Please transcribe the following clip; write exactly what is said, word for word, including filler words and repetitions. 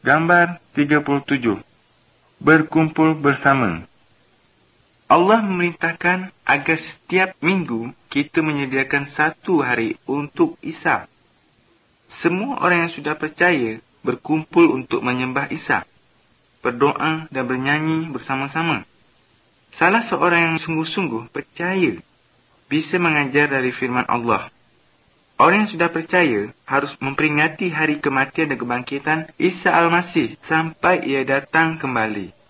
Gambar tiga puluh tujuh. Berkumpul bersama. Allah memerintahkan agar setiap minggu kita menyediakan satu hari untuk Isa. Semua orang yang sudah percaya berkumpul untuk menyembah Isa, berdoa dan bernyanyi bersama-sama. Salah seorang yang sungguh-sungguh percaya bisa mengajar dari firman Allah. Orang yang sudah percaya harus memperingati hari kematian dan kebangkitan Isa Al-Masih sampai ia datang kembali.